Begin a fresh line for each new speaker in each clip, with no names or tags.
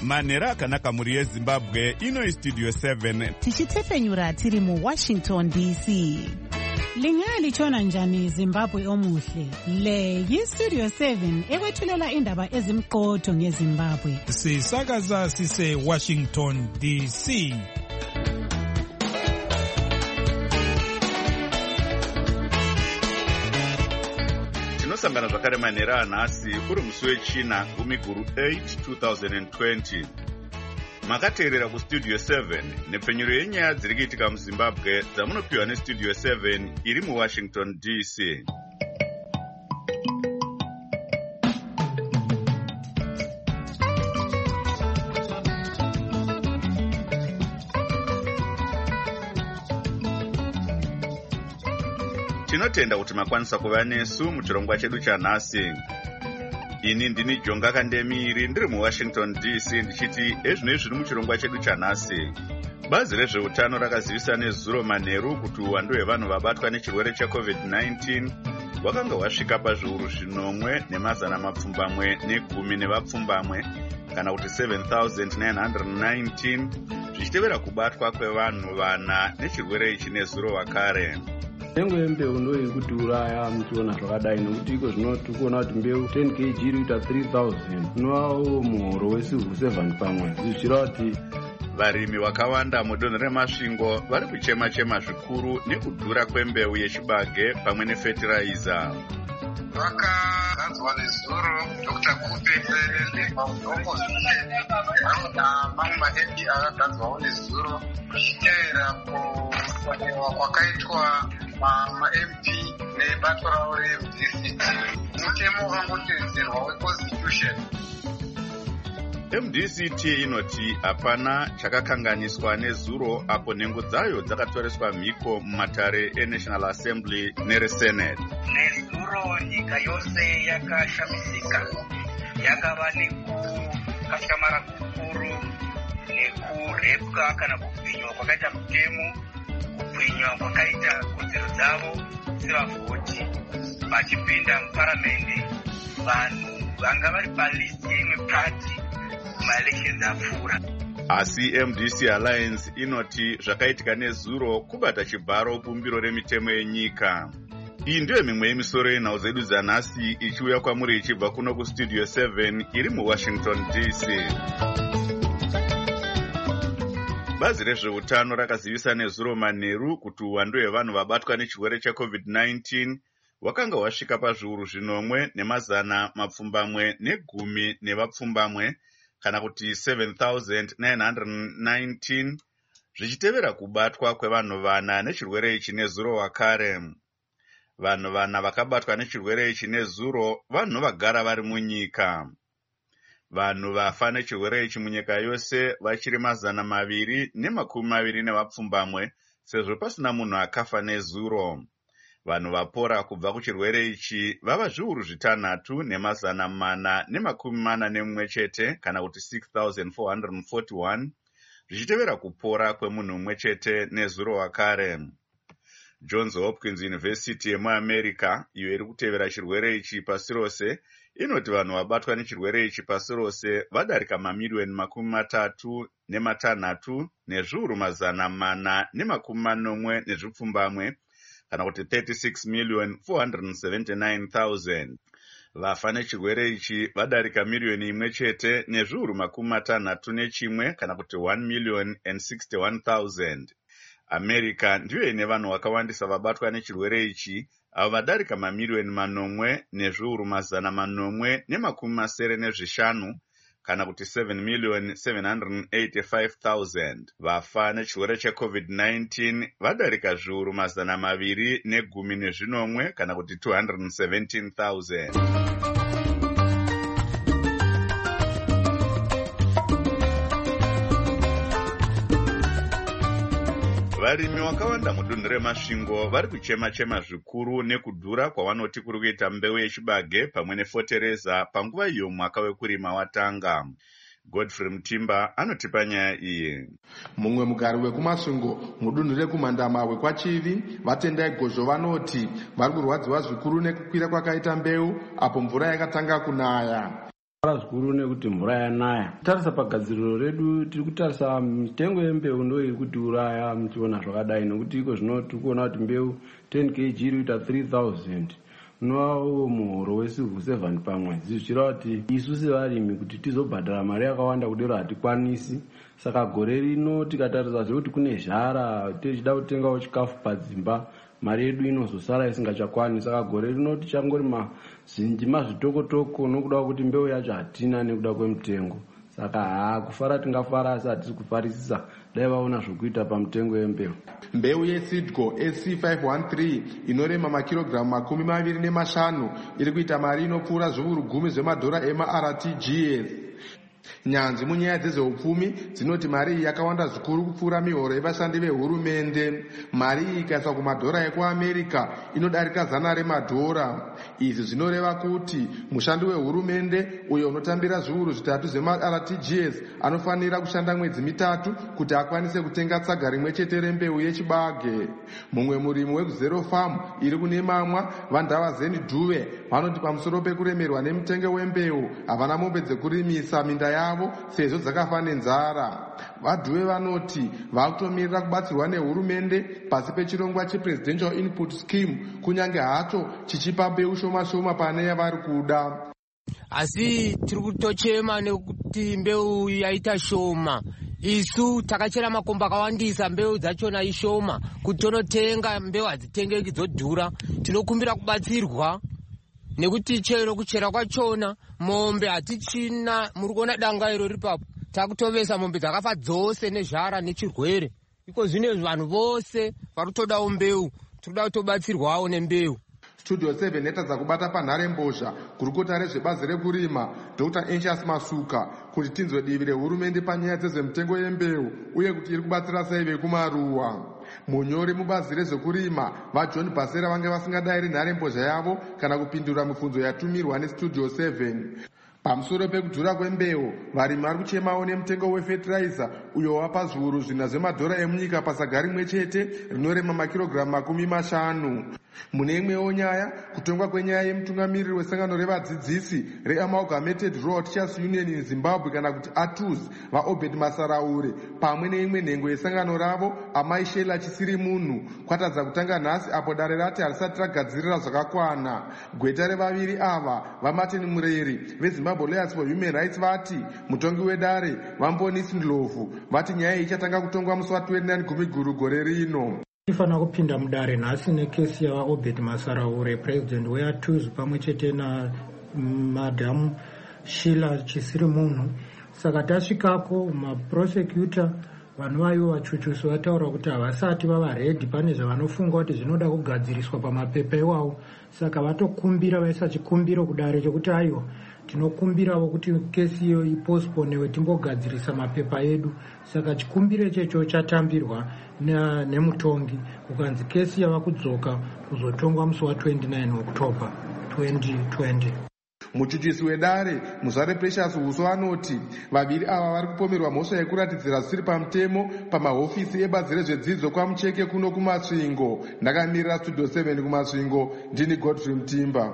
manhero akanaka mhuri yezimbabwe. Ino Studio 7
tichitefenyura tiri muWashington DC.
Lingalitshona njani Zimbabwe omuhle? Le yiStudio 7 ekwethulela indaba ezimqotho ngeZimbabwe.
Sisakaza sise Washington DC.
tinosangana zvakare manhero anhasi uri musi wechina 8 2020. Makateerera kuStudio 7 nepfenyuro yenyaya dziri kuitika muZimbabwe dzamunopiwa neStudio 7 iri muWashington DC. Tinotenda kuti makwanisa kuva nesu muchirongwa chedu chanhasi. Ini ndini Jonga Kandemiri ndiri muWashington DC ndichiti ezvinoi zviri muchirongwa chedu chanhasi. Bazi rezveutano rakazivisa nezuro manheru kuti uwandu hwevanhu vabatwa nechirwere cheCovid-19 hwakanga hwasvika pazviuru 1,910 nevapfumbamwe kana kuti 7,919 zvichitevera kubatwa kwevanhu vana nechirwere ichi nezuro wakare.
Nyangwe mbeu ndoi kudhuraya muchiona zvakadai nekuti iko zvino tikuona kuti mbeu 10 kg iri kuita 3,000 unovawo muhoro wesivhu 7 pamwe zvichira kuti
varimi vakawanda mudonho remasvingo vari kuchema-chema zvikuru nekudhura kwembeu yechibage pamwe nefertilizer.
Vakagadzwa nezuro Dr. Kupe mamwe ma-MP akagadzwawo nezuro kuchiteera kwakaitwa ma-MP nebato ravo reMDCT. Mutemo wakangotedzerwa weConstitution.
MDCT inoti hapana chakakanganiswa nezuro apo nhengo dzayo dzakatoreswa mhiko mumatare eNational Assembly nereSenate.
Nezuro nyika yose yakashamisika, yakava nekukashamara kukuru nekurepwa kana kupfinywa kwakaita mutemo, kupfinywa kwakaita kodzero dzavo sevavhoti vachipinda muparamende. Vanhu vanga vari palisti yeimwe pati maelections apfuura.
Asi MDC Alliance inoti zvakaitika nezuro kubata chibharo bumbiro remitemo yenyika. Iyi ndiyo mimwe yemisoro yenhau dzedu dzanhasi ichiuya kwamuri ichibva kuno kuStudio 7 iri muWashington DC. Bazi rezveutano rakazivisa nezuro manheru kuti uwandu hwevanhu vabatwa nechirwere cheCovid-19 hwakanga hwasvika pazviuru 1,910 nevapfumbamwe kana kuti 7,919 zvichitevera kubatwa kwevanhu vana nechirwere ichi nezuro wakare. Vanhu vana vakabatwa nechirwere ichi nezuro vanhu vagara vari munyika. Vanhu vafa nechirwere ichi munyika yose vachiri 220 nevapfumbamwe sezvo pasina munhu akafa nezuro. Vanhu vapora kubva kuchirwere ichi vava zviuru 6,441 chete kana kuti 6,441 zvichitevera kupora kwemunhu umwe chete nezuro wakare. Johns Hopkins University yemuAmerica iyo iri kutevera chirwere ichi pasi rose inoti vanhu vabatwa nechirwere ichi pasi rose vadarika mamiliyoni 36 nezviuru 440 nezvipfumbamwe kana kuti 36,479,000. Vafa nechirwere ichi vadarika miliyoni imwe chete nezviuru 61 kana kuti 1,061,000. America ndiyo ine vanhu vakawandisa vabatwa nechirwere ichi avo vadarika mamiliyoni 8 nezviuru 895 kana kuti 7,785,000. Vafa nechirwere cheCovid-19 vadarika zviuru 210 kana kuti 217,000. Varimi vakawanda mudunhu remasvingo vari kuchema-chema zvikuru nekudhura kwavanoti kuri kuita mbeu yechibage pamwe nefotereza panguva iyo mwaka wekurima watanga. Godfrey Mutimba anotipa nyaya iyi.
Mumwe mugari wekumasvingo mudunhu rekumandamawe kwachivi vatendai gozho vanoti vari kurwadziwa zvikuru nekukwira kwakaita mbeu apo mvura yakatanga kunaya.
zvikuru nekuti mvura yanaya. Tarisa pagadziriro redu tiri kutarisa mitengo yembeu ndo iri kudhuraya muchiona zvakadai nekuti iko zvino tiri kuona kuti mbeu 10 kg iri kuita 3000 unovawo muhoro wesivhu 7 pamwedzi zvichireva kuti isu sevarimi kuti tizobhadhara mari yakawanda kudero hatikwanisi. Saka gore rino tikatarisa zvekuti kune zhara tichida kutengawo chikafu padzimba mari yedu inozosara isingachakwanisi. Saka gore rino tichangorima zvinjima zvitokotoko nokuda kuti mbeu yacho hatina nekuda kwemutengo. Saka kufara tingafara asi hatisi kufarisisa dai vaona zvokuita pamutengo yembeu.
Mbeu yeSeedco SC513 inorema makirogiramu 25 iri kuita mari inopfuura zviuru 10 zvemadhora ema-RTGS. Nyanzvi munyaya dzezveupfumi dzinoti mari iyi yakawanda zvikuru kupfuura mihoro yevashandi vehurumende. Mari iyi ikaiswa kumadhora ekuAmerica inodarika $100. Izvi zvinoreva kuti mushandi wehurumende uyo unotambira zviuru 3 zvema-RTGS anofanira kushanda mwedzi 3 kuti akwanise kutenga tsaga rimwe chete rembeu yechibage. Mumwe murimi weZero Farm iri kune Mamwa vaNdavazeni Dhuve vanoti pamusoro pekuremerwa nemutengo wembeu havana mombe dzekurimisa minda yavo sezvo dzakafa nenzara. VaDhuve vanoti vakutomirira kubatsirwa nehurumende pasi pechirongwa chePresidential Input Scheme kunyange hacho chichipa mbeu shoma shoma pane yavari kuda.
Asi tiri kutochema nekuti mbeu yaita shoma. Isu takachera makomba akawandisa mbeu dzachona ishoma kuti tonotenga mbeu hadzitengeki dzodhura. Tinokumbira kubatsirwa nekuti chero kuchera kwachona mombe hatichina. Muri kuona danga iro ripapo takutovesa mombe dzakafa dzose nezhara nechirwere. Iko zvine vanhu vose varutodawo mbeu, tinoda kutobatsirwawo nembeu.
Studio 7 yatadza kubata panharembozha gurukota rezvebazi rekurima Dr. Anxious Masuka kuti tinzwe divi rehurumende panyaya dzezvemutengo yembeu uye kuti iri kubatsira sei vekumaruwa. Munyori mubazi rezvekurima vaJohn Basera vange vasingadayiri nharembozha yavo kana kupindura mibvunzo yatumirwa neStudio 7. Pamusoro pekudhura kwembeu, varimi vari kuchemawo nemutengo wefertilizer uyo wapa zviuru 4 zvemadhora emunyika pasaga rimwe chete rinorema makirogiramu 50. Mune imwewo nyaya, kutongwa kwenyaya yemutungamiriri wesangano revadzidzisi reAmalgamated Rural Teachers Union in Zimbabwe kana kuti ATUZ vaObed Masaraure pamwe neimwe nhengo yesangano ravo Amai Sheila Chisiri Munhu kwatadza kutanga nhasi apo dare rati harisati ragadzirira zvakakwana. Gweta revaviri ava vaMartin Mureri veZimbabwe Lawyers for Human Rights vati mutongi wedare Vambonisi Ndlovu vati nyaya ichatanga kutongwa musi wa29 Gumiguru gore rino.
Tifana kupinda mudare nhasi nekesi yavaObed Masaraure president weATUZ pamwe chete na Madam Sheila Chisiri Munhu. Saka tasvikako maprosecutor vanhu vaivo vachuchusi vataura kuti havasati vava redi, pane zvavanofunga kuti zvinoda kugadziriswa pamapepa iwawo. Saka vatokumbira vaisa chikumbiro kudare chokuti aiwa tinokumbirawo kuti kesi iyo ipostponewe timbogadzirisa mapepa edu. Saka chikumbiro ichocho chatambirwa nemutongi kukanzi kesi yava kudzoka kuzotongwa musi wa29 October 2020.
Muchuchisi wedare Muzare Precious Huso anoti vaviri ava vari kupomerwa mhosva yekuratidzira zvisiri pamutemo pamahofisi ebazi rezvedzidzo kwaMucheke kuno kuMasvingo. Ndakamirira Studio 7 kuMasvingo, ndini Godfrey Mutimba.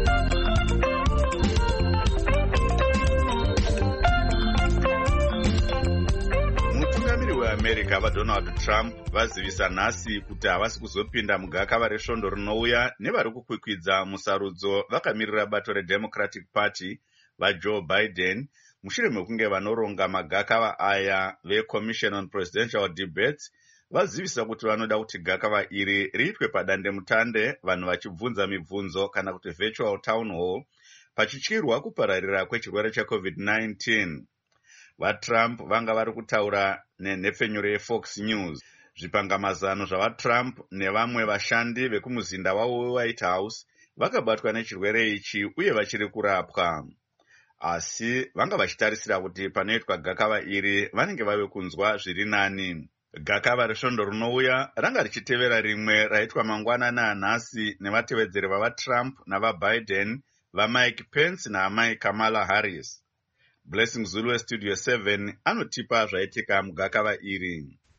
America vaDonald Trump vazivisa nhasi kuti havasi kuzopinda mugakava resvondo rinouya nevari kukwikwidza musarudzo vakamirira bato reDemocratic Party vaJoe Biden mushure mekunge vanoronga magakava aya veCommission on Presidential Debates vazivisa kuti vanoda kuti gakava iri riitwe padandemutande, vanhu vachibvunza mibvunzo kana kuti virtual town hall pachityirwa kupararira kwechirwere cheCovid-19. VaTrump vanga vari kutaura nenhepfenyuro yeFox News. Zvipangamazano zvavaTrump nevamwe vashandi vekumuzinda wavo weWhite House vakabatwa nechirwere ichi uye vachiri kurapwa. Asi vanga vachitarisira kuti panoitwa gakava iri vanenge vave kunzwa zviri nani. Gakava resvondo rinouya ranga richitevera rimwe raitwa mangwanani anhasi nevatevedzeri vavaTrump navaBiden vaMike Pence naamai Kamala Harris. Blessing Zulu Studio 7 anotipa zvaitika mugakava iri.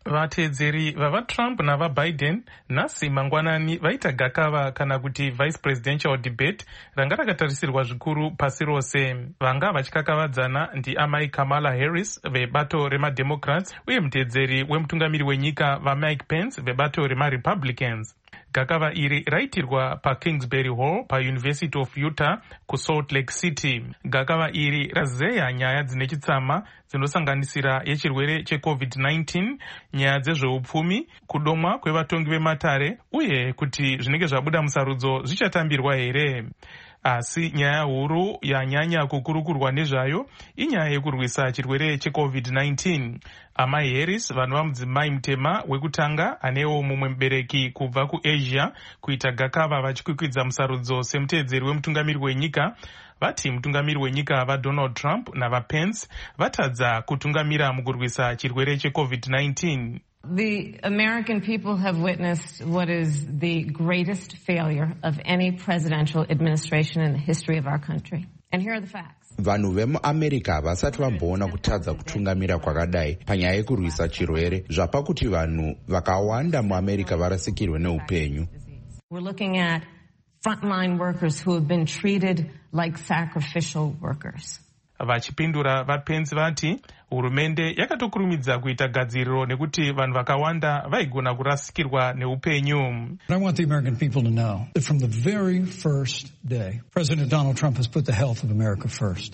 Vateedzeri vavaTrump navaBiden nhasi mangwanani vaita gakava kana kuti vice presidential debate ranga rakatarisirwa zvikuru pasi rose. Vanga vachikakavadzana ndiamai Kamala Harris vebato remademocrats uye muteedzeri wemutungamiri wenyika vaMike Pence vebato remaRepublicans. Gakava iri raitirwa paKingsbury Hall paUniversity of Utah kuSalt Lake City. Gakava iri razeya nyaya dzine chitsama dzinosanganisira yechirwere cheCovid-19, nyaya dzezveupfumi, kudomwa kwevatongi vematare uye kuti zvinenge zvabuda musarudzo zvichatambirwa here. Asi nyaya huru yanyanya kukurukurwa nezvayo inyaya yekurwisa chirwere cheCovid-19. Amai Harris, vanhu vamudzimai mutema wekutanga anewo mumwe mubereki kubva kuAsia kuita gakava vachikwikwidza musarudzo semuteedzeri wemutungamiri wenyika, vati mutungamiri wenyika vaDonald Trump navaPence vatadza kutungamira mukurwisa chirwere cheCovid-19.
The American people have witnessed what is the greatest failure of any presidential administration in the history of our country. And here are the facts.
Vanhu vemuAmerica vasati vamboona kutadza kutungamira kwakadai panyaya yekurwisa chirwere zvapa kuti vanhu vakawanda muAmerica varasikirwe neupenyu.
We're looking at frontline workers who have been treated like sacrificial workers.
Vachipindura vaPence vati hurumende yakatokurumidza kuita gadziriro nekuti vanhu vakawanda vaigona kurasikirwa neupenyu.
I want the American people to know that from the very first day, President Donald Trump has put the health of America first.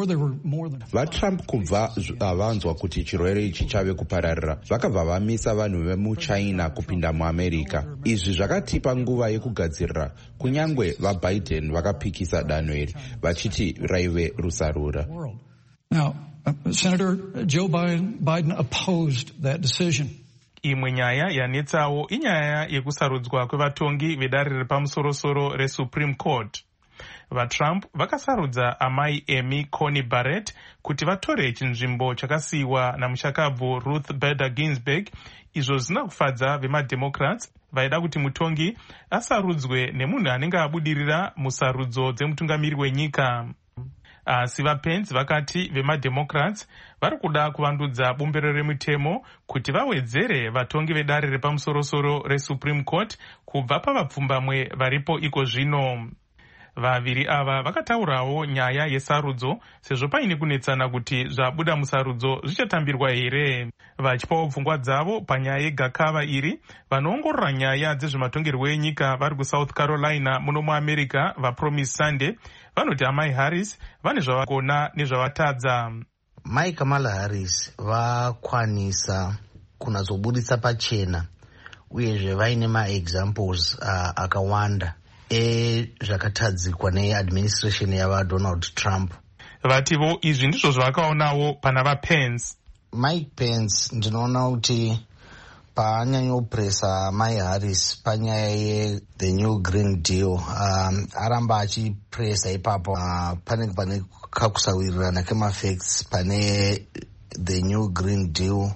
VaTrump kubva vanzwa kuti chirwere ichi chave kupararira vakabva vamisa vanhu vemuChina kupinda muAmerica. Izvi zvakatipa nguva yekugadzirira. Kunyangwe vaBiden vakapikisa danho iri vachiti raive rusarura.
Now, Senator Joe Biden opposed that decision.
Imwe nyaya yanetsawo inyaya yekusarudzwa kwevatongi vedare repamusoro-soro reSupreme Court. VaTrump vakasarudza amai Amy Coney Barrett kuti vatore chinzvimbo chakasiyiwa namushakabvu Ruth Bader Ginsburg. Izvo zvisina kufadza vemademocrats vaida kuti mutongi asarudzwe nemunhu anenge abudirira musarudzo dzemutungamiri wenyika. Asi vaPence vakati vemademocrats vari kuda kuvandudza bumbiro remutemo kuti vawedzere vatongi vedare repamusoro-soro reSupreme Court kubva pavapfumbamwe varipo iko zvino. Vaviri ava vakataurawo nyaya yesarudzo sezvo paine kunetsana kuti zvabuda musarudzo zvichatambirwa here. Vachipawo pfungwa dzavo panyaya yegakava iri, vanoongorora nyaya dzezvematongerwo enyika vari kuSouth Carolina muno muAmerica vaPromise Sunday vanoti amai Harris vane zvavagona nezvavatadza.
Mai Kamala Harris vakwanisa kunazobudisa pachena uyezve vaine maexamples akawanda zvakatadzikwa neadministration yavaDonald Trump.
Vativo izvi ndizvo zvavakaonawo pana vaPence.
Mike Pence ndinoona kuti paanyanyopresa mai Harris panyaya ye-the new green deal aramba achipresa ipapo pane kakusawirirana kemafacts pane the new green deal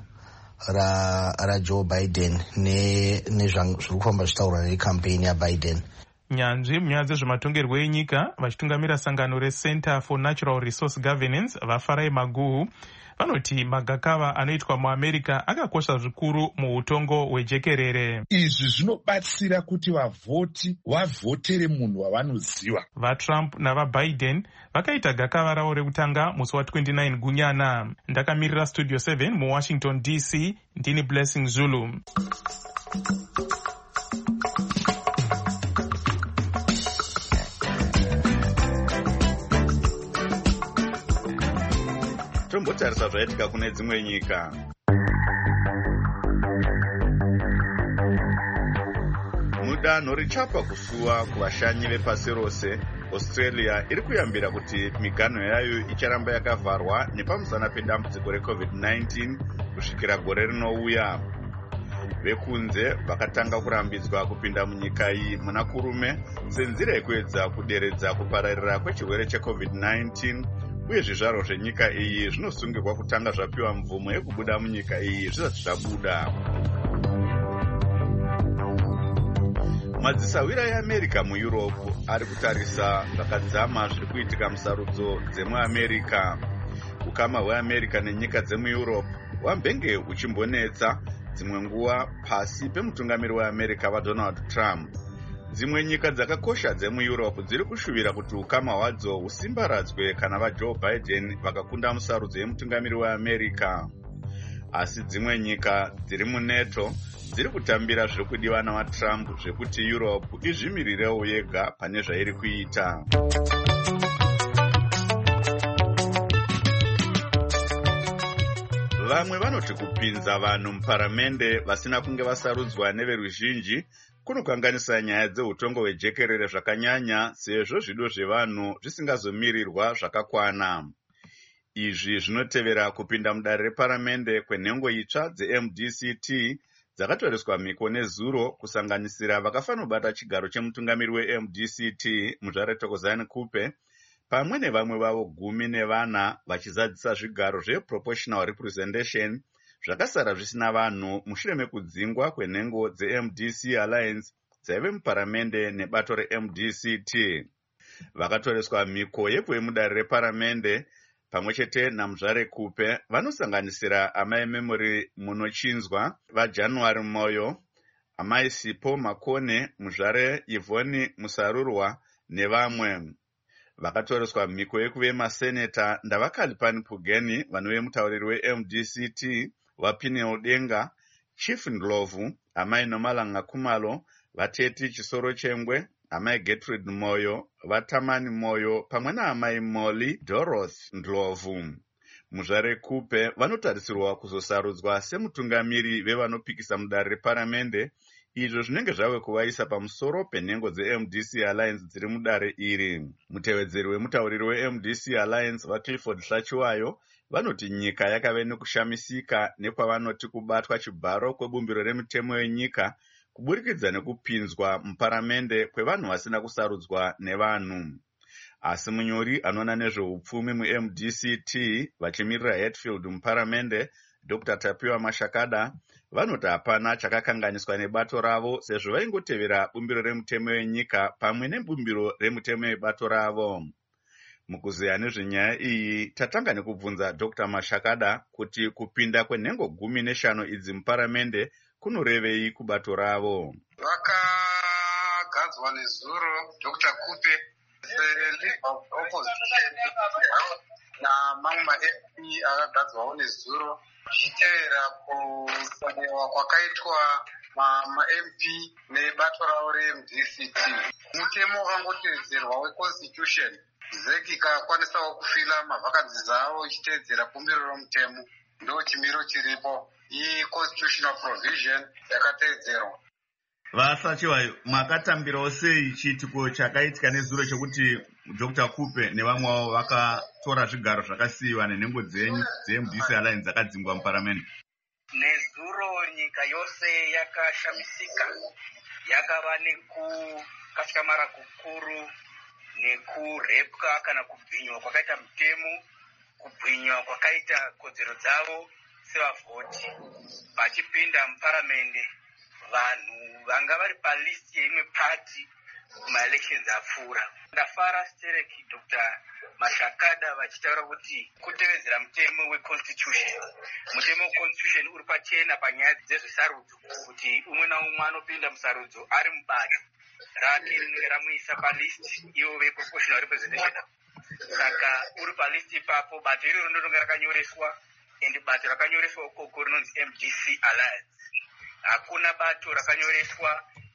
raJoe Biden nezviri kufamba zvitaurwa nekampeni yaBiden.
Nyanzvi munyaya dzezvematongerwo enyika vachitungamira sangano reCenter for Natural Resource Governance vaFarai Maguhu vanoti magakava anoitwa muAmerica akakosha zvikuru muutongo hwejekerere.
Izvi zvinobatsira kuti vavhoti vavhotere munhu wavanoziva.
VaTrump navaBiden vakaita gakava ravo rekutanga musi wa29 Gunyana. Ndakamirira Studio 7 muWashington DC, ndini Blessing Zulu.
Tombotarisa zvaitika kune dzimwe nyika. Mudanho richapa kusuwa kuvashanyi vepasi rose, Australia iri kuyambira kuti miganho yayo icharamba yakavharwa nepamusana pedambudziko reCovid-19 kusvikira gore rinouya. Vekunze vakatanga kurambidzwa kupinda munyika iyi muna kurume senzira yekuedza kuderedza kupararira kwechirwere cheCovid-19. Uye zvizvaro zvenyika iyi zvinosungirwa kutanga zvapiwa mvumo yekubuda munyika iyi zvisati zvabuda. Madzisawira eAmerica muEurope ari kutarisa zvakadzama zviri kuitika musarudzo dzemuAmerica. Ukama hweAmerica nenyika dzemuEurope hwambenge huchimbonetsa dzimwe nguva pasi pemutungamiri weamerica vaDonald Trump. Dzimwe nyika dzakakosha dzemueurope dziri kushuvira kuti ukama hwadzo husimbaradzwe kana vaJoe Biden vakakunda musarudzo yemutungamiri weamerica. Asi dzimwe nyika dziri muNATO dziri kutambira zviri kudiwa navaTrump zvekuti Europe izvimirirewo yega pane zvairi kuita. Vamwe vanoti kupinza vanhu muparamende vasina kunge vasarudzwa neveruzhinji kunokanganisa nyaya dzeutongo hwejekerere zvakanyanya, sezvo zvido zvevanhu zvisingazomirirwa zvakakwana. Izvi zvinotevera kupinda mudare reparamende kwenhengo itsva dzeMDCT dzakatoreswa mhiko nezuro, kusanganisira vakafanobata chigaro chemutungamiri weMDCT muzvare Thokozani Kupe, pamwe nevamwe vavo 14 vachizadzisa zvigaro zveproportional representation zvakasara zvisina vanhu mushure mekudzingwa kwenhengo dzeMDC Alliance dzaive muparamende nebato reMDCT. Vakatoreswa mhiko yebwe mudare reparamende pamwe chete namuzvare Kupe vanosanganisira amai Memory Munochinzwa, vaJanuary Moyo, amai Sipo Makone, muzvare Yvonne Musarurwa nevamwe. Vakatoreswa mhiko yekuve maseneta Ndavakalipani Pugeni, vanove mutauriri weMDCT, vaPinel Denga, Chief Ndlovu, amai Nomalanga Kumalo, vateti Chisoro Chengwe, amai Gertrude Moyo, vaTamani Moyo pamwe naamai Molly Dorothy Ndlovu. Muzvare Kupe vanotarisirwa kuzosarudzwa semutungamiri vevanopikisa mudare reparamende, izvo zvinenge zvave kuvaisa pamusoro penhengo dzeMDC Alliance dziri mudare iri. Mutevedzeri wemutauriri weMDC Alliance vaClifford Hlachiwayo vanoti nyika yakave nekushamisika nekwavanoti kubatwa chibharo kwebumbiro remitemo yenyika kuburikidza nekupinzwa muparamende kwevanhu vasina kusarudzwa nevanhu. Asi munyori anoona nezveupfumi muMDCT vachimirira Hatfield muparamende, Dr. Tapiwa Mashakada, vanoti hapana chakakanganiswa nebato ravo sezvo vaingotevera bumbiro remutemo yenyika pamwe nebumbiro remutemo yebato ravo. Mukuziya nezvenyaya iyi tatanga nekubvunza Dr. Mashakada kuti kupinda kwenhengo 15 idzi muparamende kunorevei kubato ravo.
Vakagadzwa nezuro Dr. Kupe opposition namamwe ma-MP akagadzwawo nezuro zvichitevera kusanewa kwakaitwa ma-MP nebato ravo reMDCT. Mutemo wakangotevedzerwa weconstitution, ZEC ikakwanisawo kufila mavhakanzi zavo ichitevedzera bumbiro romutemo. Ndo chimiro chiripo, iyi constitutional provision yakatevedzerwa.
Vasachiwayo, makatambirawo sei chiitiko chakaitika nezuro chekuti Dr. Kupe nevamwe vavo vakatora zvigaro zvakasiyiwa nenhengo dzenyu dzeMDC Alliance dzakadzingwa muparamende?
Nezuro nyika yose yakashamisika, yakava nekukatyamarara kukuru nekurepwa kana kubvinywa kwakaita mutemo, kubwinywa kwakaita kodzero dzavo sevavhoti. Vachipinda muparamende, vanhu vanga vari palisti yeimwe pati kumaelections apfuura. Ndafara stereki Dr. Mashakada vachitaura kuti kutevedzera mutemo weconstitution. Mutemo weconstitution uri pachena panyaya dzezvesarudzo, kuti umwe naumwe anopinda musarudzo ari mubato rake rinenge ramuisa palisti ivo veproportional representation. Saka uri palisti ipapo, bato iro rinonga rakanyoreswa, and bato rakanyoreswa ukoko rinonzi MDC Alliance. Hakuna bato rakanyoreswa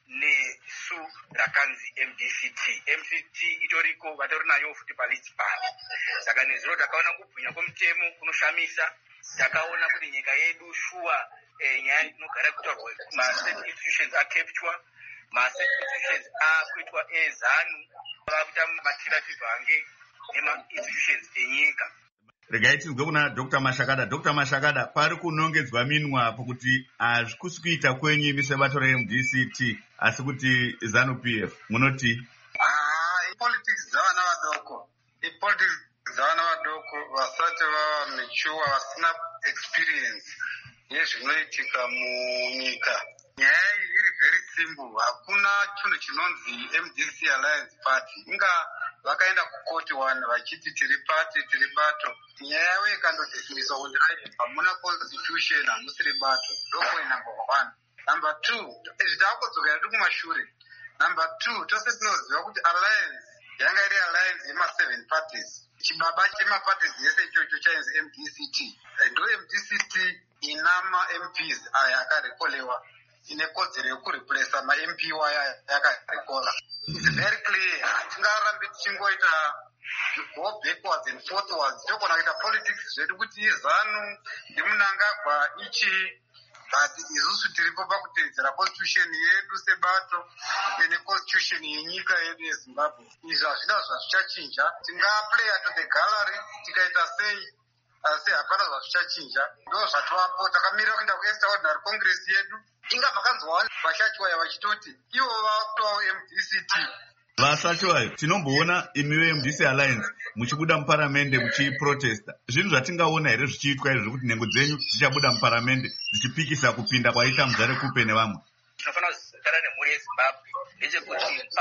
nesu rakanzi MDCT. MDCT itoriko bato rinayo futi palisti pano. Saka nezuro takaona kubwinya kwemutemo kunoshamisa. Takaona kuti nyika yedu shuwa nyaya inogara kutorwa ma-state institutions akepchwa, ma-state institutions akuitwa ezanu, vakuita matira chibvange nema-institutions enyika.
Regai tinzwe kuna Dr. Mashakada. Dr. Mashakada, pari kunongedzwa minwa apo kuti hazvikusi kuita kwenyu imi sebato reMDCT asi kuti ZANU-PF, munoti?
Politics dzavana vadoko. Politics dzavana vadoko vasati vava mature, vasina experience yezvinoitika munyika. Nyaya iyi iri very simple. Hakuna chinhu chinonzi MDC Alliance Party. Inga vakaenda kukoti one vachiti tiri bato. Nyaya yavo ikandodhisimiswa kuti hamuna constitution, hamusiri bato. Ndopoint number 1. Number 2, zvitakudzokera tiri kumashure. Number 2, tose tinoziva kuti alliance yanga iri alliance yema7 parties. Chibaba chemaparties yese ichocho chainzi MDCT. Ndo MDCT ina ma-MPs aya akarekolewa. Ine kodzero yekureplace ma-MP waya yakarekola. It's very clear. Hatingarambi tichingoita go backwards and forwards. Tokona kuita politics zvedu kuti ZANU ndiMnangagwa ichi. But isusu tiripo pakutedzera constitution yedu sebato neconstitution yenyika yedu yeZimbabwe. Izvi hazvina zvazvichachinja. Tingaplaya to the gallery tikaita sei asi hapana zvazvichachinja. Ndo zvatovapo takamira kuenda kuextraordinary congress yedu. Inga makanzwa vashachwaya vachitoti ivo vakutovawo MDCT.
Vasachwayo tinomboona imiwe MDC Alliance muchibuda muparamende muchiprotesta. Zvinhu zvatingaona here zvichiitwa izvi kuti nhengo dzenyu dzichabuda muparamende dzichipikisa kupinda kwaita Muzare Kupe nevamwe?
Tinofanira kuzara nemhuri yeZimbabwe ndechekuti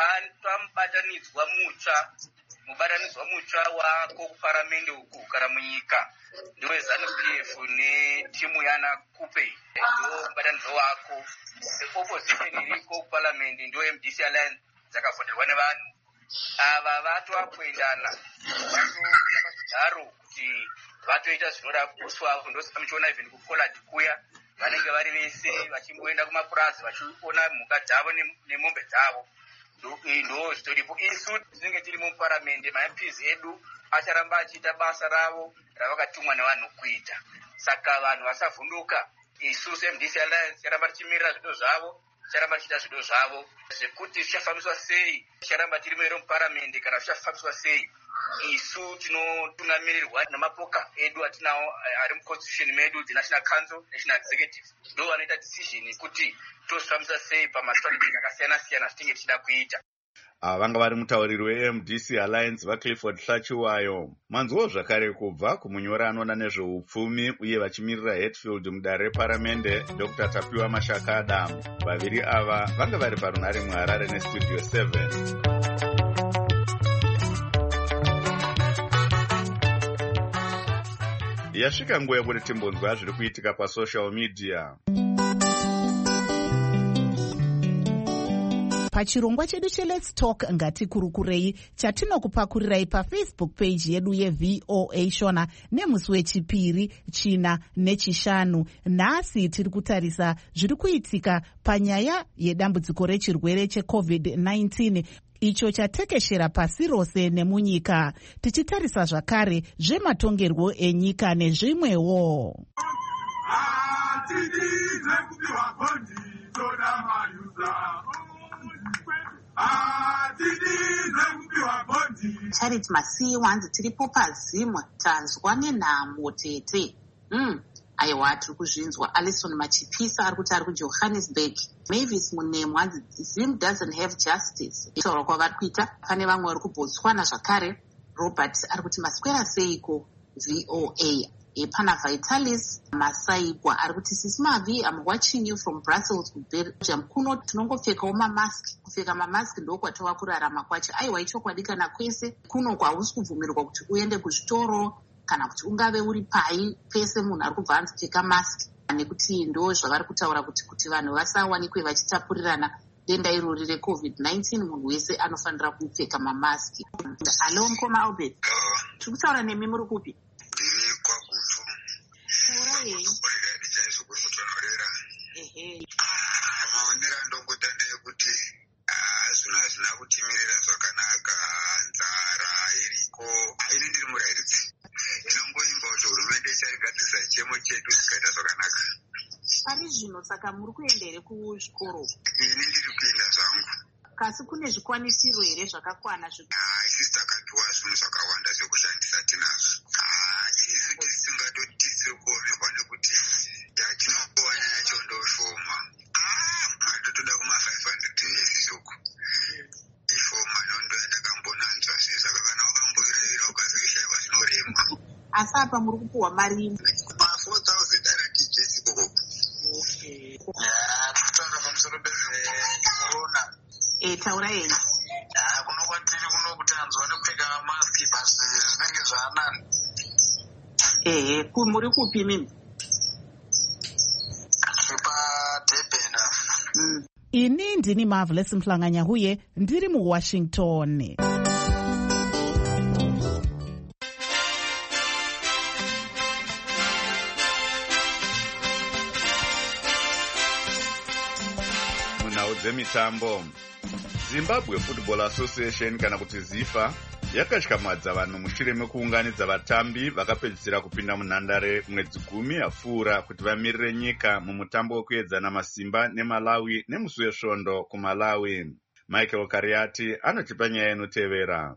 mubatanidzwa mutsva wako kuparamende uku kugara munyika ndiwe ZANU-PF netimu yana Kupe, ndo mubatanidzwa wako. Opposition iriko kuparamende ndo MDC Alliance dzakavhoterwa nevanhu. Ava vatova kuendana vanoita pazvigaro kuti vatoita zvinoda kuswa. Ndosaka muchiona even kuCollard kuya vanenge vari vese vachimboenda kumapurazi vachiona mhuka dzavo nemombe dzavo. Ndo zvitoripo. Isu tinenge tiri muparamende, ma-MPs edu acharamba achiita basa ravo ravakatumwa nevanhu kuita. Saka vanhu vasavhunduka. Isu seMDC Alliance ticharamba tichimirira zvido zvavo, ticharamba tichiita zvido zvavo. Zvekuti zvichafambiswa sei, ticharamba tiri mero muparamende kana zvichafambiswa sei, isu tinotungamirirwa namapoka edu atinawo ari muconstitution medu, the National Council, National Executive. Ndo vanoita decision kuti tozvifambisa sei pamastrategy akasiyana-siyana zvitinge tichida kuita.
Vanga vari mutauriri weMDC Alliance vaClifford Hlachiwayo. Manzwo zvakare kubva kumunyora anoona nezveupfumi uye vachimirira Hatfield mudare reparamende Dr. Tapiwa Mashakada. Vaviri ava vanga vari parunhare muHarare neStudio 7. Yasvika nguva yekuti timbonzwa zviri kuitika pasocial media.
Pachirongwa chedu cheLet's Talk ngatikurukurei chatinokupakurirai paFacebook page yedu yeVOA Shona nemusi wechipiri, china nechishanu. Nhasi tiri kutarisa zviri kuitika panyaya yedambudziko rechirwere cheCovid-19 icho chatekeshera pasi rose nemunyika, tichitarisa zvakare zvematongerwo enyika nezvimwewo.
Charity Masiye wanzi tiripo pazimwe tanzwa nenhamo tete. Aiwa, tiri kuzvinzwa. Alison Machipisa ari kuti ari kuJohannesburg. Mavis Munemu wanzi Zim doesn't have justice. Itaura kwavari kuita. Pane vamwe vari kuBotswana zvakare. Robert ari kuti maswera seiko VOA. Pana Vitalis Masaigwa ari kuti sisi Mavi, I'm watching you from Brussels to Belgium. Kuno tinongopfekawo mamask. Kupfeka mamask ndoko kwatova kurarama kwacho. Aiwa, ichokwadi kana kwese kuno kwausi kubvumirwa kuti uende kuzvitoro kana kuti ungave uri pai pese munhu ari kubva anzi pfeka mask, nekuti ndo zvavari kutaura kuti vanhu vasawanikwe vachitapurirana denda irori reCovid-19. Munhu wese anofanira kupfeka mamask. Alo mukoma Albert, tiri kutaura nemi, muri kupi?
Maonero andongota ndeyekuti zvinhu hazvina kutimirira zvakanaka. Nzara iriko. Ini ndiri murairidzi, ndinongoimba kuti hurumende icharigadzisa chemo chedu chikaita zvakanaka.
Pari zvino saka muri kuenda here kuzvikoro?
Ini ndiri kuenda zvangu.
Kasi kune zvikwanisiro here zvakakwana?
Isusu takapiwa zvinhu zvakawanda zvekushandisa tinazvo. Isu tisingatotisikomekwa nekuti yatinopiwa yacho ndoshoma. Matotoda kuma500 yezvishoko ishoma, nondo yatakambonanzva zvinhu. Saka kana wakamboiravira ukazvishayiwa zvinorema.
Asi apa muri kupiwa mari
ma4,000 aratijesi ikoko. Kutaura pamusoro pezvekorona.
Taura yenyu.
Kuno kwatiri kuno kutanzwa nekupfeka
muri kupi mimi?
Ini ndini Marvelous Mhlanganya huye ndiri muWashington.
Munhau dzemitambo. Zimbabwe Football Association kana kuti ZIFA yakashikamadza vanhu mushure mekuunganidza vatambi vakapedzisira kupinda munhandare mwedzi 10 yapfuura kuti vamirire nyika mumutambo wekuedzana masimba neMalawi nemusi wesvondo kuMalawi. Michael Kariati anotipa nyaya inotevera.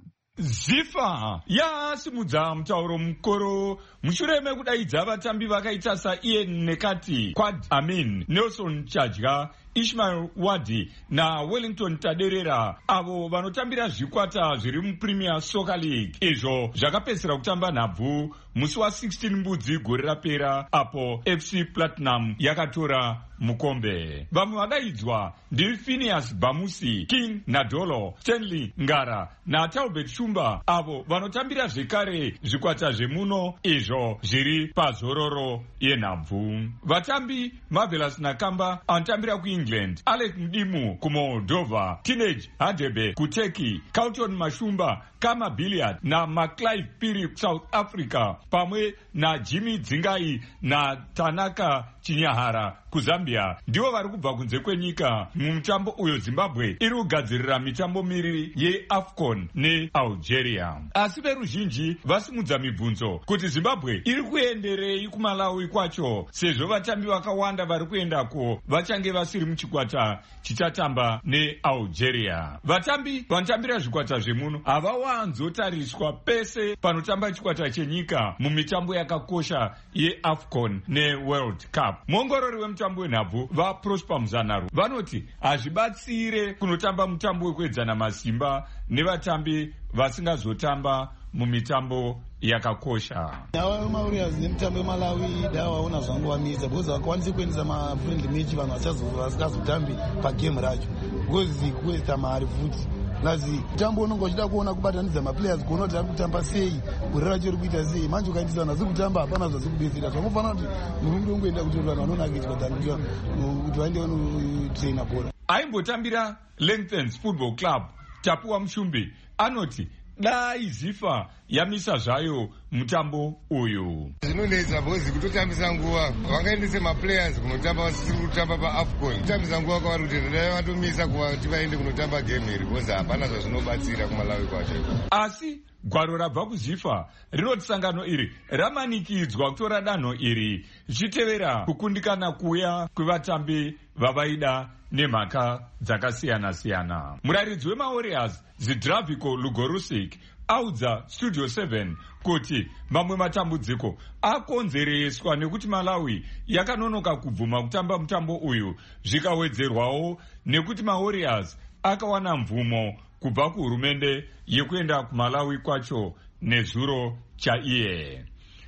ZIFA yasimudza mutauro mukoro mushure mekudaidza vatambi vakaita saIan Nekati, Quad Amin, Nelson Chadya, Ishmael Wadi naWellington Taderera avo vanotambira zvikwata zviri muPremier Soccer League. Izvo zvakapedzisira kutamba nhabvu musi wa16 mbudzi gore rapera apo FC Platinum yakatora mukombe. Vamwe vadaidzwa ndiri Phineas Bamusi, King Nadolo, Stanley Ngara naTalbert Shumba avo vanotambira zvekare zvikwata zvemuno izvo zviri pazororo yenhabvu. Vatambi Marvelous Nakamba anotambira kuEngland, Alec Mdimu kuMoldova, Teenage Hadebe kuTurkey, Carlton Mashumba Kama Billiard na McClive Piri South Africa pamwe na Jimmy Dzingai na Tanaka Chinyahara kuZambia ndivo vari kubva kunze kwenyika mumutambo uyo. Zimbabwe iri kugadzirira mitambo miviri yeAFCON neAlgeria, asi veruzhinji vasimudza mibvunzo kuti Zimbabwe iri kuenderei kuMalawi kwacho sezvo vatambi vakawanda vari kuendako vachange vasiri muchikwata chichatamba neAlgeria. Vatambi vanotambira zvikwata zvemuno havawanzotariswa pese panotamba chikwata chenyika mumitambo yakakosha yeAFCON neWorld Cup. Muongorori wemutambo wenhabvu vaProsper Muzanaru vanoti hazvibatsire kunotamba mutambo wekuedzana masimba nevatambi vasingazotamba mumitambo yakakosha.
Dawa Mauritius nemitambo yeMalawi dawa waona zvangu wamidza because vakwanise kuendesa mafriendly match vanhu vasingazotambi pagame racho because kuwesta mari futi. Ngazi mutambo unonga uchida kuona kubatanidza maplayers kuona kuti ari kutamba sei, gore racho riri kuita sei. Manje ukaendesa vanhu vasi kutamba hapana zvazikubetsera. Zvamufanira kuti murungu ungoenda kuti vanhu vanonakidzwa than kuti vaende vanotraina bhora.
Aimbotambira Lengthens Football Club Tapuwa Mushumbi anoti dai ZIFA yamisa zvayo mutambo uyu.
Zvinonetsa bhozi kutotambisa nguva vangaendese maplayers kunotamba vasiri kutamba paAFCON. Kutambisa nguva kwavari kuti dai vatomisa kuti vaende kunotamba game iri bhozi hapana zvazvinobatsira kuMalawi kwacho.
Asi gwaro rabva kuZIFA rinoti sangano iri ramanikidzwa kutora danho iri zvichitevera kukundikana kuuya kwevatambi vavaida nemhaka dzakasiyana-siyana. Muraridzi weMawarriors Zdravko Lugorusik audza Studio 7 kuti mamwe matambudziko akonzereswa nekuti Malawi yakanonoka kubvuma kutamba mutambo uyu, zvikawedzerwawo nekuti maWarriors akawana mvumo kubva kuhurumende yekuenda kuMalawi kwacho nezuro chaiye.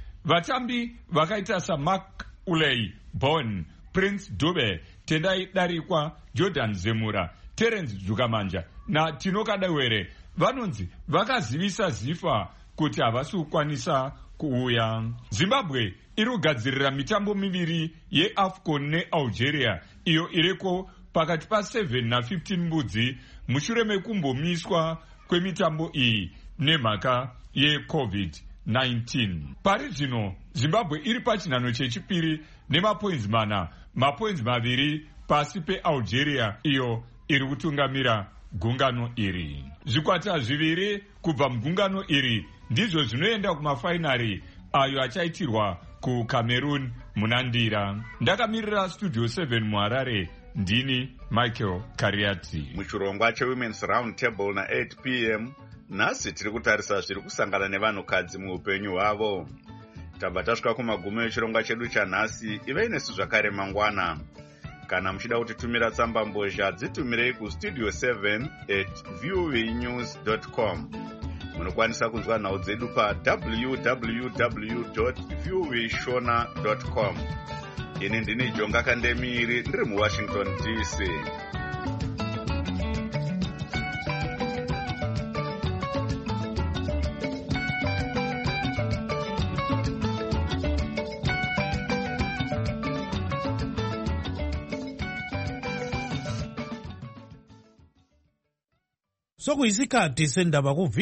Vatambi vakaita saMark Uley Bon, Prince Dube, Tendai Darikwa, Jordan Zemura, Terence Jugamanja na Tinoka Dawere vanonzi vakazivisa ZIFA kuti havasi kukwanisa kuuya. Zimbabwe iri kugadzirira mitambo miviri yeAFCON neAlgeria iyo iriko pakati pa7 na15 mbudzi mushure mekumbomiswa kwemitambo iyi nemhaka yeCovid-19. Pari zvino Zimbabwe iri pachinhano chechipiri nemapoints 4, mapoints 2 pasi peAlgeria iyo iri kutungamira gungano iri. Zvikwata zviviri kubva mugungano iri ndizvo zvinoenda kumafainari ayo achaitirwa kuCameroon munandira. Ndakamirira Studio 7 muHarare, ndini Michael Kariati.
Muchirongwa cheWomen's Round Table na 8 p.m. nhasi tiri kutarisa zviri kusangana nevanhukadzi muupenyu hwavo. Tabva tasvika kumagumo echirongwa chedu chanhasi. Ivei nesu zvakare mangwana. Kana muchida kutitumira tsamba mbozha dzitumirei kustudio 7@voanews.com. Munokwanisa kunzwa nhau dzedu www.voashona.com. Ini ndini Jonga Kandemiri ndiri muWashington DC.
sokuyisikhathi sendaba